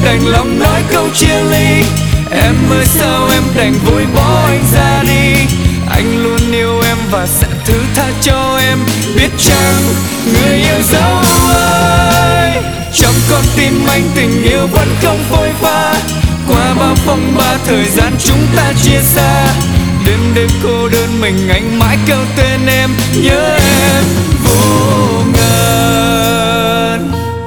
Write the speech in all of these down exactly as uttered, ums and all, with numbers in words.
đành lòng nói câu chia ly. Em ơi sao em đành vội bỏ anh ra đi. Anh luôn yêu em và sẽ thứ tha cho em. Biết chăng người yêu dấu ơi, trong con tim anh tình yêu vẫn không phôi pha. Qua bao phong ba thời gian chúng ta chia xa. Đêm đêm cô đơn mình anh mãi kêu tên em, nhớ em vô ngần.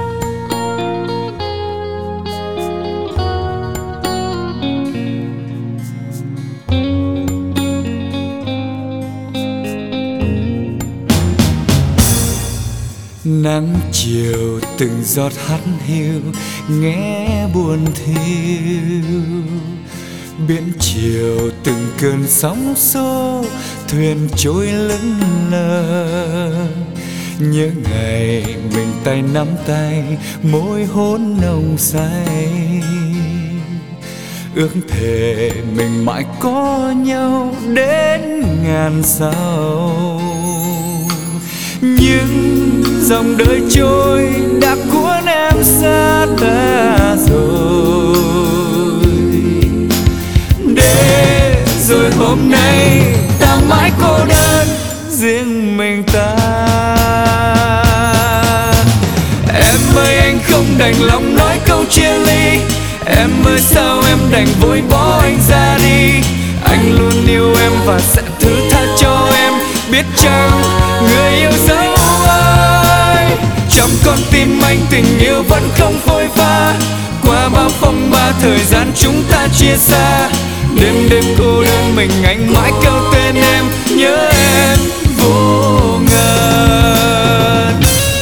Nắng chiều từng giọt hắt hiu nghe buồn thiêu. Biển chiều từng cơn sóng xô thuyền trôi lững lờ. Nhớ ngày mình tay nắm tay môi hôn nồng say. Ước thề mình mãi có nhau đến ngàn sau. Nhưng dòng đời trôi đã cuốn em xa ta rồi. Để rồi hôm nay ta mãi cô đơn riêng mình ta. Em ơi anh không đành lòng nói câu chia ly. Em ơi sao em đành vội bỏ anh ra đi. Anh luôn yêu em và sẽ thứ tha cho em. Biết chăng người yêu dấu ơi, trong con tim anh tình yêu vẫn không phôi pha. Qua bao phong ba thời gian chúng ta chia xa. Đêm đêm cô đơn mình anh mãi kêu tên em, nhớ em vô ngần.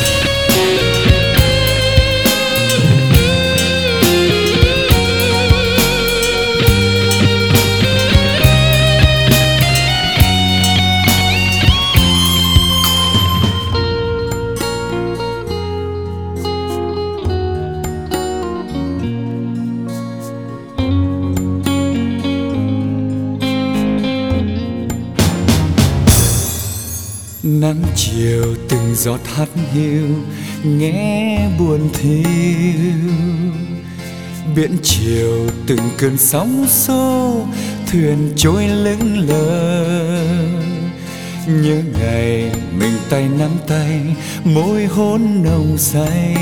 Nắng chiều từng giọt hắt hiu nghe buồn thiêu. Biển chiều từng cơn sóng xô thuyền trôi lững lờ. Nhớ ngày mình tay nắm tay môi hôn nồng say.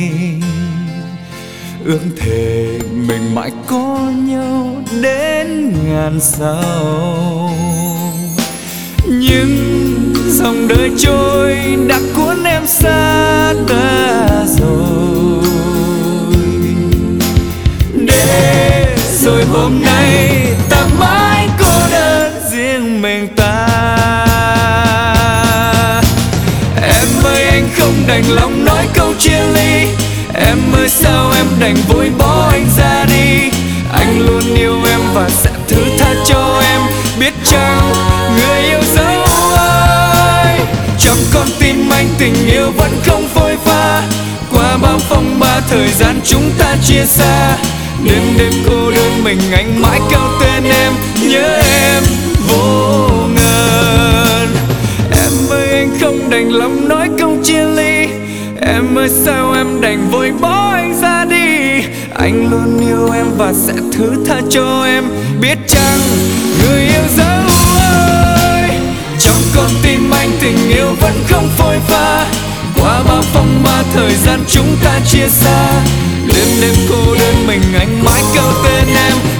Ước thề mình mãi có nhau đến ngàn sau. Nhưng dòng đời trôi đã cuốn em xa ta rồi. Để rồi hôm nay ta mãi cô đơn riêng mình ta. Em ơi anh không đành lòng nói câu chia ly. Em ơi sao em đành vội bỏ anh ra đi. Anh luôn yêu em và sẽ thứ tha cho em. Biết chăng người yêu dấu ơi, trong con tim anh tình yêu vẫn không phôi pha. Qua bao phong ba thời gian chúng ta chia xa. Đêm đêm cô đơn mình anh mãi kêu tên em, nhớ em vô ngần. Em ơi anh không đành lòng nói câu chia ly. Em ơi sao em đành vội bỏ anh ra đi. Anh luôn yêu em và sẽ thứ tha cho em. Biết chăng người yêu dấu ơi, trong con tim anh tình yêu vẫn không phôi pha. Qua bao phong ba thời gian chúng ta chia xa. Đêm đêm cô đơn mình anh mãi kêu tên em,